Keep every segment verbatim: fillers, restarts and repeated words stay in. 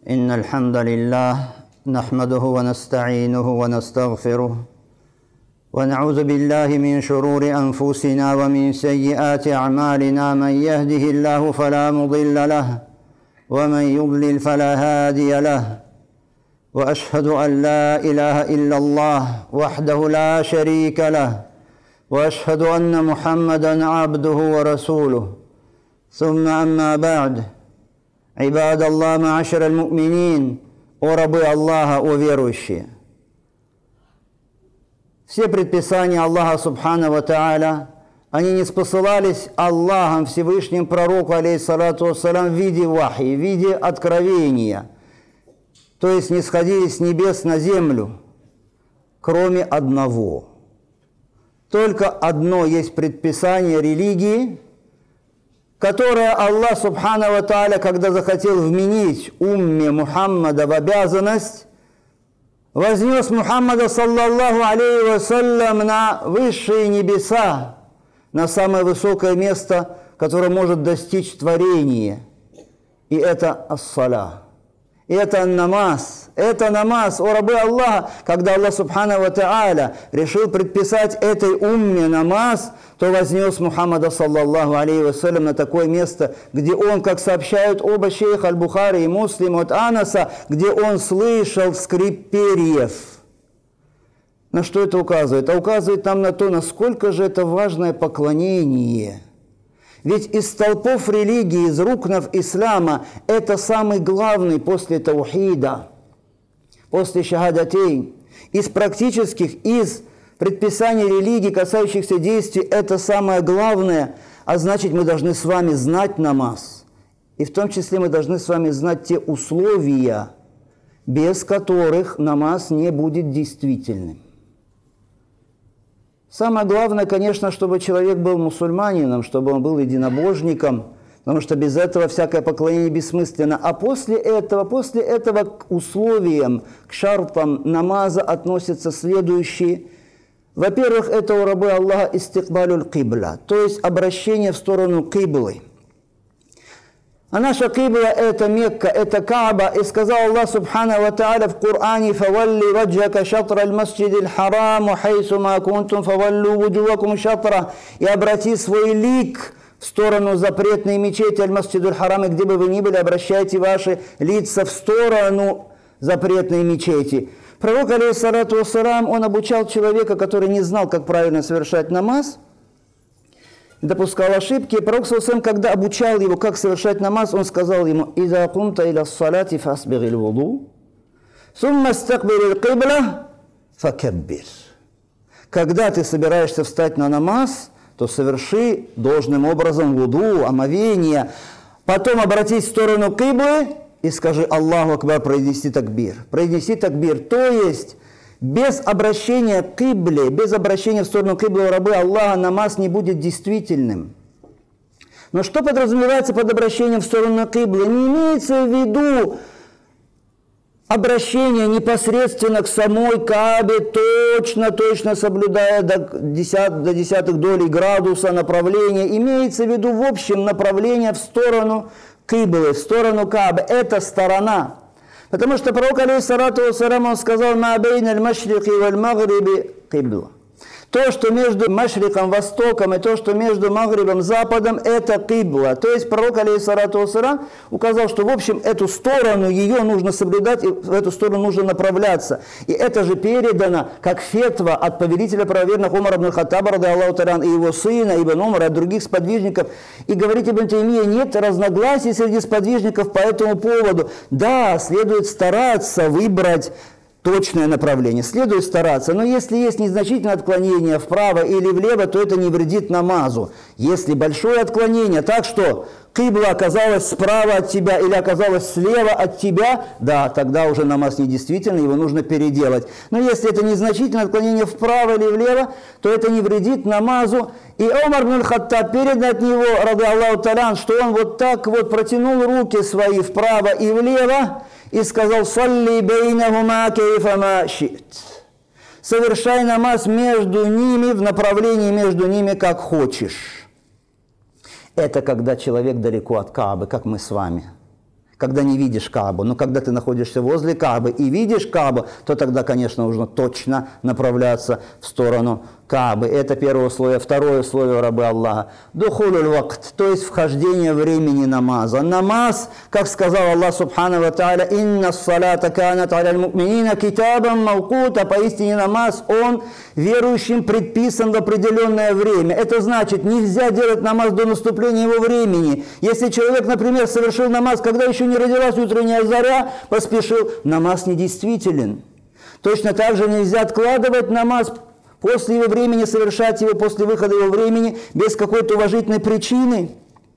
إن الحمد لله نحمده ونستعينه ونستغفره ونعوذ بالله من شرور أنفسنا ومن سيئات أعمالنا من يهده الله فلا مضل له ومن يضلل فلا هادي له وأشهد أن لا إله إلا الله وحده لا شريك له وأشهد أن محمدًا عبده ورسوله ثم أما بعد عباد الله معاشر المؤمنين о рабы Аллаха, о верующие. Все предписания Аллаха Субхана ва Тааля, они не спосылались Аллахом Всевышним пророку, алейхиссалату вассалям, в виде вахи, в виде откровения, то есть не сходили с небес на землю, кроме одного. Только одно есть предписание религии, которое Аллах Субхана ва Тааля, когда захотел вменить умме Мухаммада в обязанность, вознес Мухаммада, саллаллаху алейхи вассалям, на высшие небеса, на самое высокое место, которое может достичь творение. И это ас-саля. И это намаз. Это намаз, о рабы Аллаха. Когда Аллах Субхана ва Тааля решил предписать этой умме намаз, то вознес Мухаммада, саллаллаху алейхи вассалям, на такое место, где он, как сообщают оба шейха Аль-Бухари и Муслим от Анаса, где он слышал скрип перьев. На что это указывает? А указывает нам на то, насколько же это важное поклонение. Ведь из столпов религии, из рукнов ислама, это самый главный после таухида, после шахадатейн. Из практических, из предписаний религии, касающихся действий, это самое главное, а значит, мы должны с вами знать намаз. И в том числе мы должны с вами знать те условия, без которых намаз не будет действительным. Самое главное, конечно, чтобы человек был мусульманином, чтобы он был единобожником, потому что без этого всякое поклонение бессмысленно. А после этого, после этого к условиям, к шартам намаза относятся следующие. Во-первых, это у рабы Аллаха истикбалюль кибла, то есть обращение в сторону киблы. А наша кибла – это Мекка, это Кааба. И сказал Аллах Субхана ва Тааля в Коране: «Фавалли ваджака шатра аль-масджиди аль-хараму, хайсу ма кунтум, фаваллу вуджувакум шатра». И обрати свой лик в сторону запретной мечети аль-масджиду аль-харам, где бы вы ни были, обращайте ваши лица в сторону запретной мечети. Пророк, алейхиссалату вассалям, он обучал человека, который не знал, как правильно совершать намаз, допускал ошибки. И пророк, когда обучал его, как совершать намаз, он сказал ему: «Иза кумта иля ссалати фасбирил вуду, сумма стакбирил кибла факаббир». Когда ты собираешься встать на намаз, то соверши должным образом вуду, омовение, потом обратись в сторону киблы и скажи Аллаху Акбар, произнеси такбир. Произнеси такбир, то есть без обращения к кибле, без обращения в сторону киблы у рабы Аллаха намаз не будет действительным. Но что подразумевается под обращением в сторону киблы? Не имеется в виду обращение непосредственно к самой Каабе, точно, точно соблюдая до, десят, до десятых долей градуса направления. Имеется в виду в общем направление в сторону киблы, в сторону Каабы. Это сторона. Потому что пророк, алейхиссалату вассалям, он сказал: «Ма бейна аль-машрики валь-магриби кибла». То, что между Машриком, Востоком, и то, что между Магрибом, Западом, это кибла. То есть пророк, алейхиссалату вассалям, указал, что в общем эту сторону, ее нужно соблюдать, и в эту сторону нужно направляться. И это же передано как фетва от повелителя правоверных Умара ибн Хаттаба, ради Аллаху та'аля, и его сына, Ибн Умара, от других сподвижников. И говорит Ибн Таймия, нет разногласий среди сподвижников по этому поводу. Да, следует стараться выбрать точное направление. Следует стараться, но если есть незначительное отклонение вправо или влево, то это не вредит намазу. Если большое отклонение, так что кибла оказалась справа от тебя или оказалась слева от тебя, да, тогда уже намаз недействительный, его нужно переделать. Но если это незначительное отклонение вправо или влево, то это не вредит намазу. И Умар ибн Хаттаб, передано от него, ради Аллаху та'аля, что он вот так вот протянул руки свои вправо и влево, и сказал: «Салли бейнахума кейфама ши'т». Совершай намаз между ними, в направлении между ними, как хочешь. Это когда человек далеко от Каабы, как мы с вами. когда не видишь Каабу. Но когда ты находишься возле Каабы и видишь Каабу, то тогда, конечно, нужно точно направляться в сторону Каабы. Это первое условие. Второе условие, рабы Аллаха. Духулюль вакт, то есть вхождение времени намаза. Намаз, как сказал Аллах субхану ва тааля, «Инна ссалата канат аляль му'минина китабам мавкута», поистине намаз, он верующим предписан в определенное время. Это значит, нельзя делать намаз до наступления его времени. Если человек, например, совершил намаз, когда еще не родилась утренняя заря, поспешил, намаз недействителен. Точно так же нельзя откладывать намаз после его времени, совершать его после выхода его времени без какой-то уважительной причины.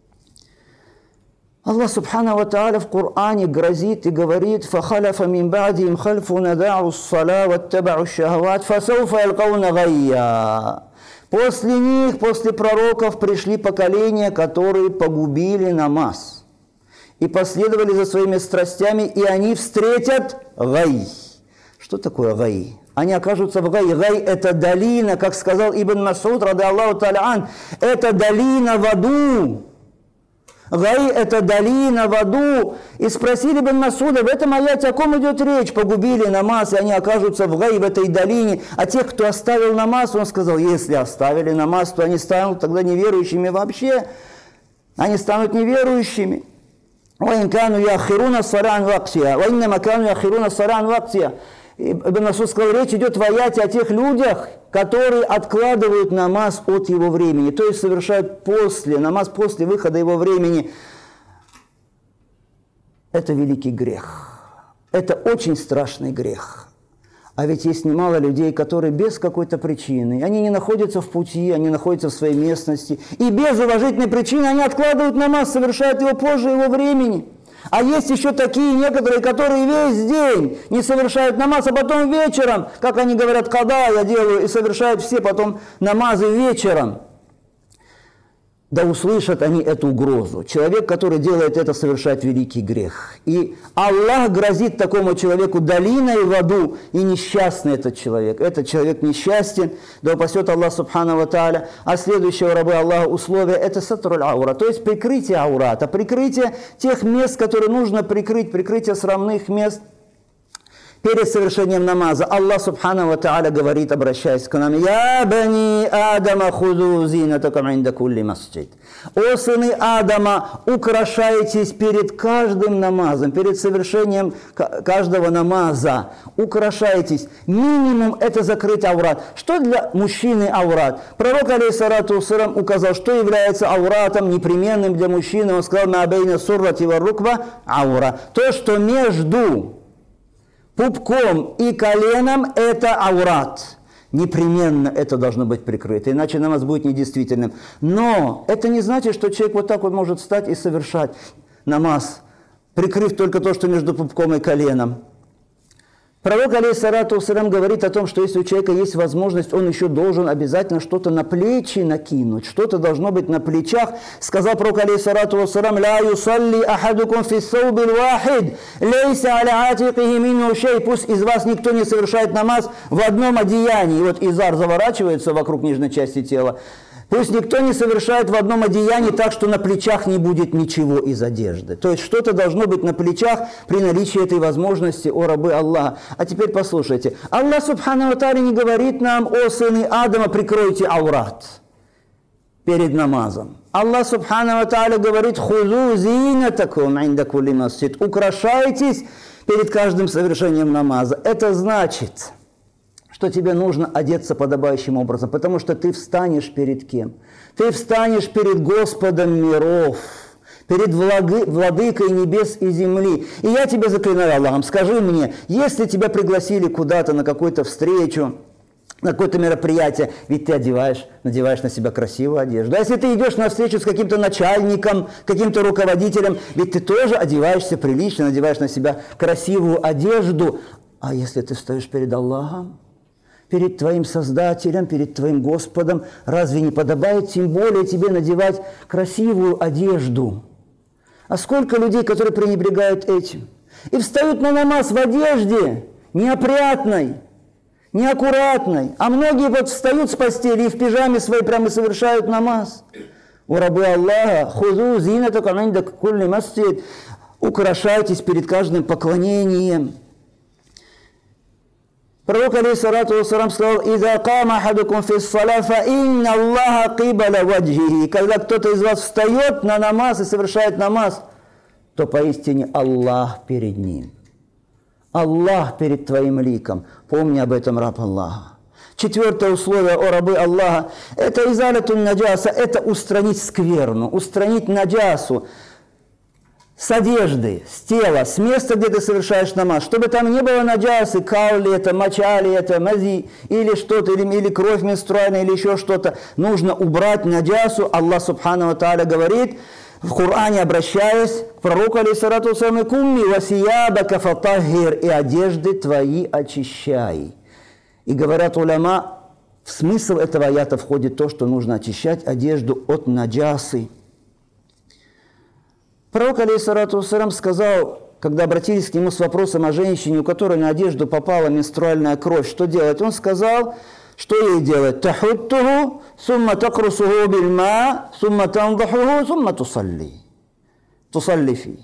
Аллах субхану ва тааля в Коране грозит и говорит: «Фахаляфа мин ба'дихим хальфун ада'у ссала ваттабa'у шахават фасауфа ялкауна гайя». После них, после пророков, пришли поколения, которые погубили намаз и последовали за своими страстями, и они встретят гай. Что такое гай? Они окажутся в гай. Гай – это долина, как сказал Ибн Мас'уд, ради Аллаху та'аля ан, это долина в аду. Гай – это долина в аду. И спросили Ибн Мас'уда, в этом аяте о ком идет речь? Погубили намаз, и они окажутся в гай, в этой долине. А тех, кто оставил намаз, он сказал, если оставили намаз, то они станут тогда неверующими вообще. Они станут неверующими. وَإِنْ كَانُوا يَأْخِرُونَ الصَّلَاةَ عَنْ وَقْتِهَا وَإِنَّمَا كَانُوا يَأْخِرُونَ الصَّلَاةَ عَنْ وَقْتِهَا. Ибн Мас'уд сказал, речь идет в аяте о тех людях, которые откладывают намаз от его времени, то есть совершают после, намаз после выхода его времени. Это великий грех. Это очень страшный грех. А ведь есть немало людей, которые без какой-то причины, они не находятся в пути, они находятся в своей местности, и без уважительной причины они откладывают намаз, совершают его позже его времени. А есть еще такие некоторые, которые весь день не совершают намаз, а потом вечером, как они говорят, когда я делаю, и совершают все потом намазы вечером. Да услышат они эту угрозу. Человек, который делает это, совершает великий грех. И Аллах грозит такому человеку долиной в аду, и несчастный этот человек. Этот человек несчастен, да упасет Аллах субхану ва тааля. А следующее, рабы Аллаха, условие – это сатруль аура, то есть прикрытие аурата, прикрытие тех мест, которые нужно прикрыть, прикрытие срамных мест. Перед совершением намаза Аллах субхану ва тааля говорит, обращаясь к нам: «Я бани Адама худу зинатакум инда кулли масджид». О сыны Адама, украшайтесь перед каждым намазом, перед совершением каждого намаза. Украшайтесь. Минимум это закрыть аурат. Что для мужчины аурат? Пророк алейхиссалату вассалям указал, что является ауратом непременным для мужчины. Он сказал: «Ма бейна суррати ва рукба аура». То, что между пупком и коленом – это аурат. Непременно это должно быть прикрыто, иначе намаз будет недействительным. Но это не значит, что человек вот так вот может встать и совершать намаз, прикрыв только то, что между пупком и коленом. Пророк алейхиссалату вассалям говорит о том, что если у человека есть возможность, он еще должен обязательно что-то на плечи накинуть, что-то должно быть на плечах. Сказал пророк алейхиссалату вассалям: «Ла юсалли ахадукум фи ссаубил вахид, лейса аля атикихи минху шей». Пусть из вас никто не совершает намаз в одном одеянии. И вот изар заворачивается вокруг нижней части тела. Пусть никто не совершает в одном одеянии так, что на плечах не будет ничего из одежды. То есть что-то должно быть на плечах при наличии этой возможности, о рабы Аллаха. А теперь послушайте. Аллах субхану ва тааля не говорит нам: «О сыны Адама, прикройте аурат перед намазом». Аллах субхану ва тааля говорит: «Хузу зинатакум инда кулли масджид». Украшайтесь перед каждым совершением намаза. Это значит, что тебе нужно одеться подобающим образом, потому что ты встанешь перед кем? Ты встанешь перед Господом миров, перед влады, владыкой небес и земли. И я тебя заклинаю Аллахом, скажи мне, если тебя пригласили куда-то на какую-то встречу, на какое-то мероприятие, ведь ты одеваешь, надеваешь на себя красивую одежду. А если ты идешь на встречу с каким-то начальником, каким-то руководителем, ведь ты тоже одеваешься прилично, надеваешь на себя красивую одежду. А если ты стоишь перед Аллахом, перед твоим Создателем, перед твоим Господом, разве не подобает тем более тебе надевать красивую одежду? А сколько людей, которые пренебрегают этим и встают на намаз в одежде неопрятной, неаккуратной, а многие вот встают с постели и в пижаме своей прямо совершают намаз. У рабы Аллаха, хузу зинатакум инда кулли масджид. украшайтесь перед каждым поклонением. Пророк, алейхиссалату вассалам, сказал: «Иза кама ахадукум фис-саля, фа инна Аллаха кибаля ваджхихи». Когда кто-то из вас встает на намаз и совершает намаз, то поистине Аллах перед ним. Аллах перед твоим ликом. Помни об этом, раб Аллаха. Четвертое условие о рабы Аллаха – это изалятун наджаса, это устранить скверну, устранить наджасу с одежды, с тела, с места, где ты совершаешь намаз. Чтобы там не было наджасы, кал ли это, моча ли это, мази, или что-то, или, или кровь менструальная, или еще что-то. Нужно убрать наджасу. Аллах субхану ва тааля говорит, в Коране, обращаясь к пророку, алейхиссалату вассалам: «Кумми васиябака фатахир», и одежды твои очищай. И говорят уляма, в смысл этого аята входит то, что нужно очищать одежду от наджасы. Пророк, алейхиссалату вассалам, сказал, когда обратились к нему с вопросом о женщине, у которой на одежду попала менструальная кровь, что делать? Он сказал, что ей делать? «Тахуттуху, сумма такрусуху бильма, сумма тандахуху, сумма тусалли». Тусалли фи.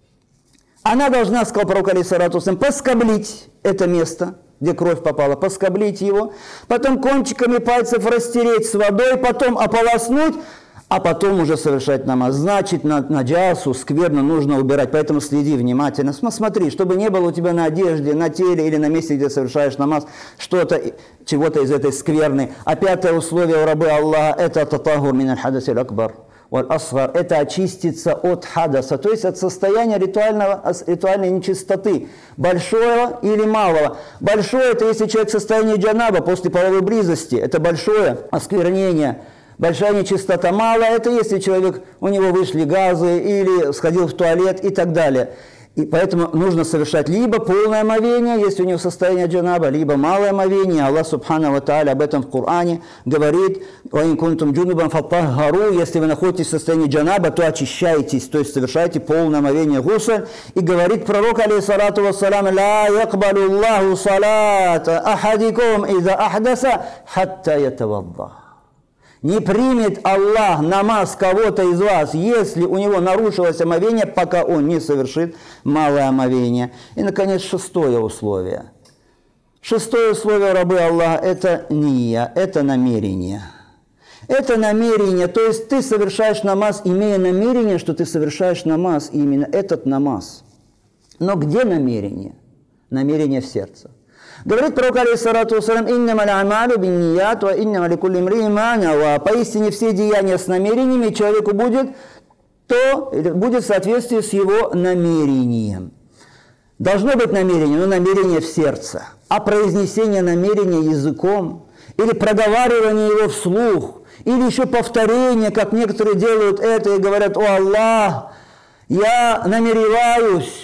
Она должна, сказал пророк, алейхиссалату вассалам, поскоблить это место, где кровь попала, поскоблить его, потом кончиками пальцев растереть с водой, потом ополоснуть, а потом уже совершать намаз. Значит, на наджасу, скверну нужно убирать, поэтому следи внимательно. Смотри, чтобы не было у тебя на одежде, на теле или на месте, где совершаешь намаз, что-то, чего-то из этой скверны. А пятое условие у рабы Аллаха – это татахур мин аль-хадас аль-акбар валь асгар, это очиститься от хадаса, то есть от состояния ритуального, ритуальной нечистоты, большого или малого. Большое – это если человек в состоянии джанаба после половой близости, это большое осквернение. Большая нечистота. Мало – это если человек, у него вышли газы или сходил в туалет и так далее. И поэтому нужно совершать либо полное омовение, если у него состояние джанаба, либо малое омовение. Аллах субхану ва тааля об этом в Коране говорит: «Ваин кунтум джунубан фаттахару», если вы находитесь в состоянии джанаба, то очищайтесь, то есть совершайте полное омовение гусль. И говорит пророк, алейхиссалату вассалам: «Ла якбалу Аллаху салата ахадикум иза ахдаса хатта ятавадда». Не примет Аллах намаз кого-то из вас, если у него нарушилось омовение, пока он не совершит малое омовение. И, наконец, шестое условие. Шестое условие рабы Аллаха – это ния, это намерение. Это намерение, то есть ты совершаешь намаз, имея намерение, что ты совершаешь намаз, именно этот намаз. Но где намерение? Намерение в сердце. Говорит пророк, алейхиссалату вассалам: «Иннама аль-амалу бинният, ва иннама ликулли имриин ма нава». Поистине все деяния с намерениями человеку будет, то будет в соответствии с его намерением. Должно быть намерение, но намерение в сердце. А произнесение намерения языком, или проговаривание его вслух, или еще повторение, как некоторые делают это и говорят: «О Аллах, я намереваюсь».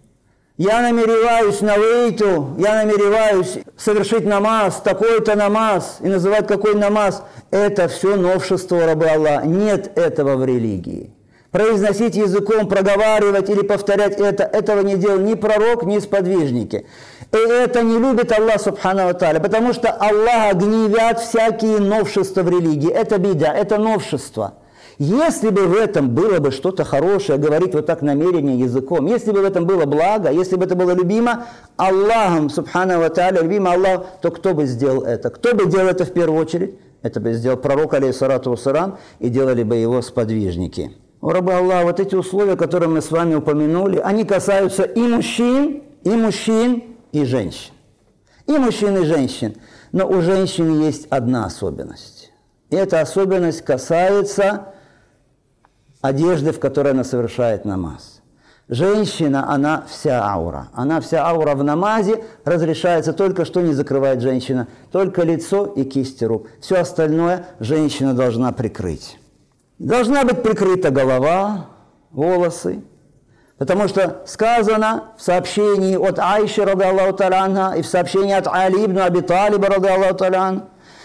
Я намереваюсь на вейту, я намереваюсь совершить намаз, такой-то намаз, и называть какой намаз. Это все новшество рабы Аллаха. Нет этого в религии. Произносить языком, проговаривать или повторять это, этого не делал ни пророк, ни сподвижники. И это не любит Аллах субхану ва тааля, потому что Аллаха гневят всякие новшества в религии. Это беда, это новшество. Если бы в этом было бы что-то хорошее, говорить вот так намерение языком, если бы в этом было благо, если бы это было любимо Аллахом, субхану ва тааля, любимо Аллах, то кто бы сделал это? Кто бы делал это в первую очередь? Это бы сделал пророк, алейхиссалату вассалам, и делали бы его сподвижники. О рабы Аллаха, вот эти условия, которые мы с вами упомянули, они касаются и мужчин, и мужчин, и женщин. И мужчин, и женщин. Но у женщин есть одна особенность. И эта особенность касается одежды, в которой она совершает намаз. Женщина, она вся аура. Она вся аура в намазе, разрешается только, что не закрывает женщина, только лицо и кисти рук. Все остальное женщина должна прикрыть. Должна быть прикрыта голова, волосы, потому что сказано в сообщении от Айши, ради Аллаху та'аля анха, и в сообщении от Али ибн Аби Талиба, ради Аллаху та'аля анху,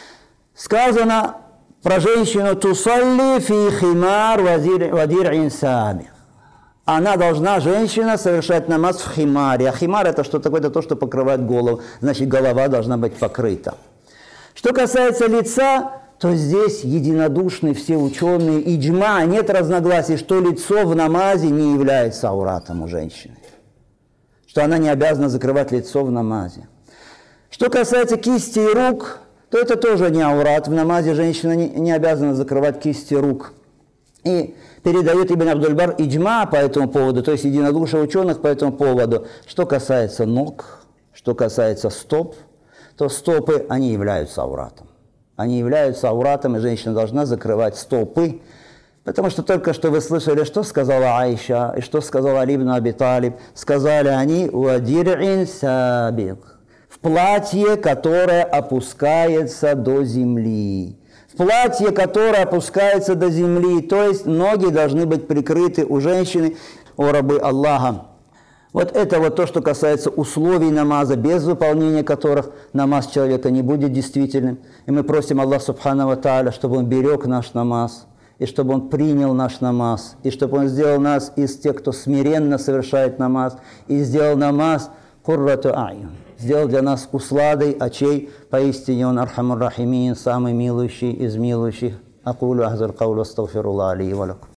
сказано про женщину: «Тусалли фи химар вадир'ин сабих». Она должна, женщина, совершать намаз в химаре. А химар – это что такое? Это то, что покрывает голову. Значит, голова должна быть покрыта. Что касается лица, то здесь единодушны все ученые, иджма, нет разногласий, что лицо в намазе не является ауратом у женщины, что она не обязана закрывать лицо в намазе. Что касается кисти и рук, то это тоже не аурат. В намазе женщина не, не обязана закрывать кисти рук. И передает Ибн Абдуль-Бар иджма по этому поводу, то есть единодушие ученых по этому поводу. Что касается ног, что касается стоп, то стопы, они являются ауратом. Они являются ауратом, и женщина должна закрывать стопы. Потому что только что вы слышали, что сказала Аиша, и что сказал Али ибн Аби Талиб. Сказали они «Уадир'ин сабик». В платье, которое опускается до земли. В платье, которое опускается до земли, то есть ноги должны быть прикрыты у женщины, о рабы Аллаха. Вот это вот то, что касается условий намаза, без выполнения которых намаз человека не будет действительным. И мы просим Аллаха Субхану ва Тааля, чтобы Он берег наш намаз, и чтобы Он принял наш намаз, и чтобы Он сделал нас из тех, кто смиренно совершает намаз, и сделал намаз куррату a'юн. Сделал для нас усладой очей, поистине Он архамур рахимин, самый милующий из милующих. Акулу ахзар каулу астагфируллах али ва лакум.